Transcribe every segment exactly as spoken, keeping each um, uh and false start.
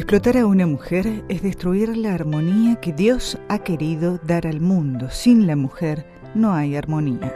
Explotar a una mujer es destruir la armonía que Dios ha querido dar al mundo. Sin la mujer no hay armonía.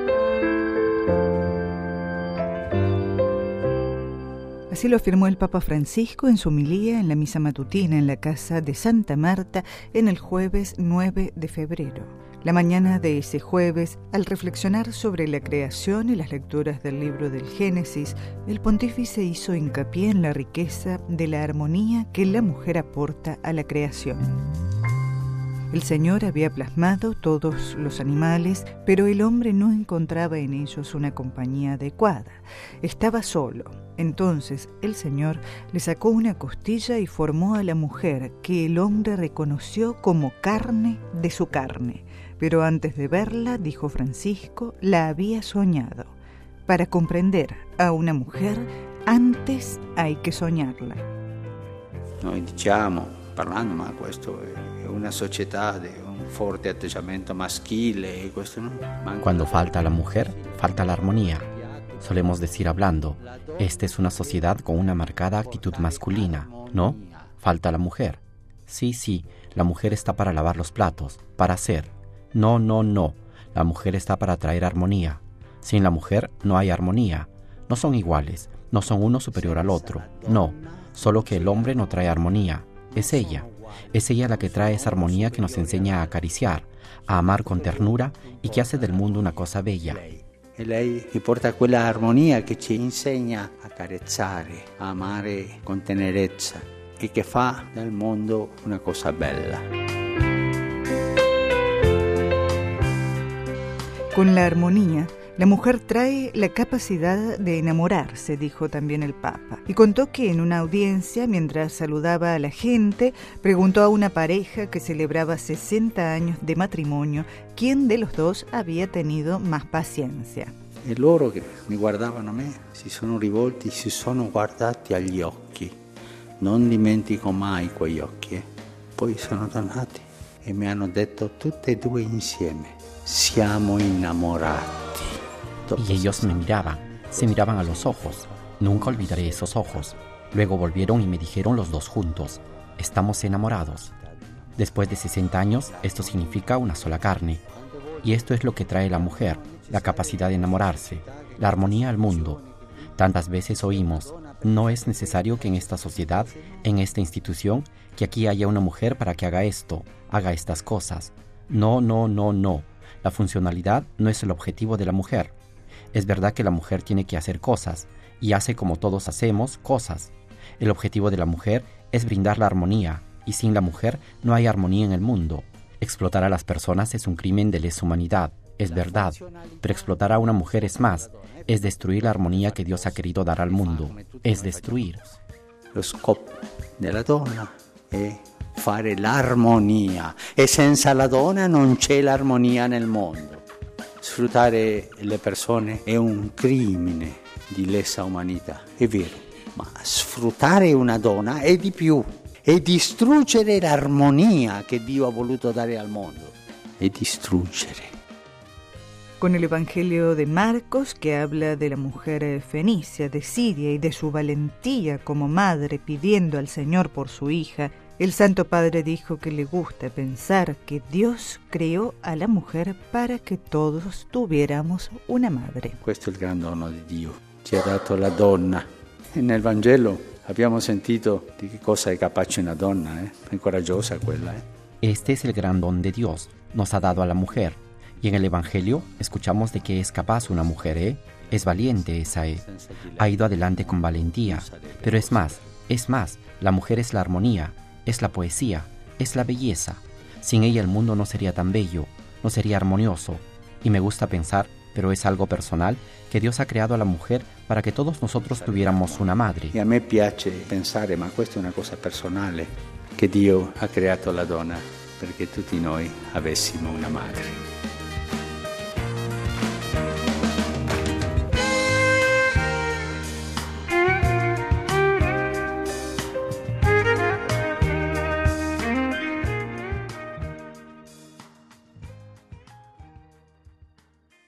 Así lo afirmó el Papa Francisco en su homilía en la misa matutina en la casa de Santa Marta en el jueves nueve de febrero. La mañana de ese jueves, al reflexionar sobre la creación y las lecturas del libro del Génesis, el pontífice hizo hincapié en la riqueza de la armonía que la mujer aporta a la creación. El Señor había plasmado todos los animales, pero el hombre no encontraba en ellos una compañía adecuada. Estaba solo. Entonces el Señor le sacó una costilla y formó a la mujer, que el hombre reconoció como carne de su carne. Pero antes de verla, dijo Francisco, la había soñado. Para comprender a una mujer, antes hay que soñarla. Noi diciamo, parlando, ma questo è una società di un forte atteggiamento maschile e questo no. Cuando falta la mujer, falta la armonía. Solemos decir hablando, esta es una sociedad con una marcada actitud masculina, ¿no? Falta la mujer. Sí, sí, la mujer está para lavar los platos, para hacer. No, no, no. La mujer está para traer armonía. Sin la mujer no hay armonía. No son iguales, no son uno superior al otro. No, solo que el hombre no trae armonía. Es ella. Es ella la que trae esa armonía que nos enseña a acariciar, a amar con ternura y que hace del mundo una cosa bella. E lei che porta quella armonia che ci insegna a carezzare, a amare con tenerezza e che fa del mondo una cosa bella. Con la armonía, la mujer trae la capacidad de enamorarse, dijo también el Papa. Y contó que en una audiencia, mientras saludaba a la gente, preguntó a una pareja que celebraba sesenta años de matrimonio quién de los dos había tenido más paciencia. E loro che mi guardavano a me si sono rivolti, si sono guardati agli occhi. Non dimentico mai quegli occhi. Eh. Poi sono tornati e mi hanno detto tutte e due insieme: siamo innamorati. Y ellos me miraban, se miraban a los ojos. Nunca olvidaré esos ojos. Luego volvieron y me dijeron los dos juntos: estamos enamorados. Después de sesenta años, esto significa una sola carne. Y esto es lo que trae la mujer, la capacidad de enamorarse, la armonía al mundo. Tantas veces oímos, no es necesario que en esta sociedad, en esta institución, que aquí haya una mujer para que haga esto, haga estas cosas. No, no, no, no. La funcionalidad no es el objetivo de la mujer. Es verdad que la mujer tiene que hacer cosas, y hace como todos hacemos, cosas. El objetivo de la mujer es brindar la armonía, y sin la mujer no hay armonía en el mundo. Explotar a las personas es un crimen de lesa humanidad, es verdad, pero explotar a una mujer es más, es destruir la armonía que Dios ha querido dar al mundo, es destruir. Lo scopo della donna è fare l'armonia, e senza la donna non c'è l'armonia nel mondo. Sfruttare le persone è un crimine di lesa umanità, è vero, ma sfruttare una donna è di più, è distruggere l'armonia che Dio ha voluto dare al mondo, è distruggere. Con el Evangelio de Marcos, que habla de la mujer fenicia de Siria y de su valentía como madre pidiendo al Señor por su hija, el Santo Padre dijo que le gusta pensar que Dios creó a la mujer para que todos tuviéramos una madre. Questo è il gran dono di Dio, ci ha dato la donna. E nel Vangelo abbiamo sentito di che cosa è capace una donna, eh? È coraggiosa quella. Eh? Este es el gran don de Dios, nos ha dado a la mujer. Y en el Evangelio escuchamos de que es capaz una mujer, ¿eh? Es valiente esa, ¿eh? Ha ido adelante con valentía. Pero es más, es más, la mujer es la armonía, es la poesía, es la belleza. Sin ella el mundo no sería tan bello, no sería armonioso. Y me gusta pensar, pero es algo personal, que Dios ha creado a la mujer para que todos nosotros tuviéramos una madre. E a me piace pensare, ma questa è una cosa personale, che Dio ha creato la donna perché tutti noi avessimo una madre.